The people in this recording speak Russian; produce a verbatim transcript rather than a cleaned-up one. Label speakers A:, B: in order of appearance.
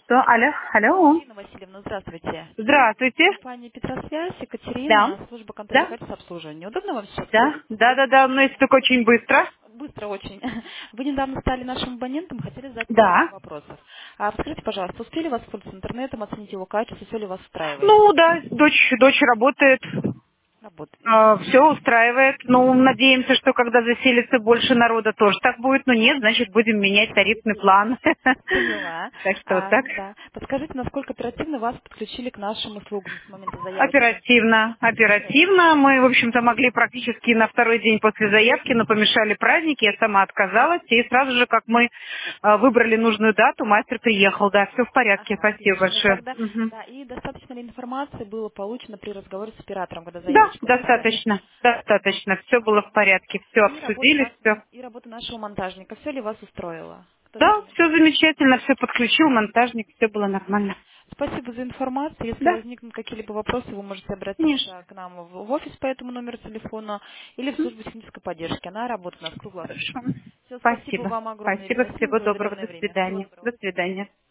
A: Да, алло, алло.
B: Ирина Васильевна, здравствуйте.
A: Здравствуйте.
B: Компания Петросвязь,
A: Да,
B: Екатерина, служба контроля
A: да,
B: качества обслуживания. Удобно вам сейчас
A: да,
B: говорить?
A: да, да, да, но если только очень быстро.
B: Быстро очень. Вы недавно стали нашим абонентом, хотели задать парочку
A: Да.
B: вопросов. А скажите, пожалуйста, успели воспользоваться интернетом, оценить его качество, все ли вас устраивает?
A: Ну, да, дочь, дочь работает,
B: Работает.
A: все устраивает. Ну, надеемся, что когда заселится больше народа, тоже так будет. Но нет, значит, будем менять тарифный план.
B: Поняла.
A: Так что вот
B: А,
A: так.
B: да. Подскажите, насколько оперативно вас подключили к нашим услугам с момента заявочки?
A: Оперативно, оперативно. Мы, в общем-то, могли практически на второй день после заявки, но помешали праздники, я сама отказалась. И сразу же, как мы э, выбрали нужную дату, мастер приехал. Да, все в порядке,
B: Ага,
A: спасибо
B: отлично.
A: большое.
B: Тогда,
A: Мгм.
B: да, и достаточно ли информации было получено при разговоре с оператором, когда
A: Да,
B: заявочку подали?
A: достаточно, достаточно. Все было в порядке, все
B: И работа,
A: обсудили,
B: нас-
A: все.
B: и работа нашего монтажника. Все ли вас устроило? Кто
A: Да,
B: все?
A: все замечательно, все подключил, монтажник, все было нормально.
B: Спасибо за информацию. Если
A: Да,
B: возникнут какие-либо вопросы, вы можете
A: конечно.
B: обратиться к нам в в офис по этому номеру телефона или в службу технической поддержки. Она работает у нас круглосуточно.
A: Хорошо.
B: Все, спасибо
A: Спасибо.
B: вам огромное, Ирина
A: Спасибо,
B: Васильевна,
A: всего
B: за
A: доброго,
B: уделенное
A: до
B: время. Всего
A: свидания.
B: доброго.
A: До свидания.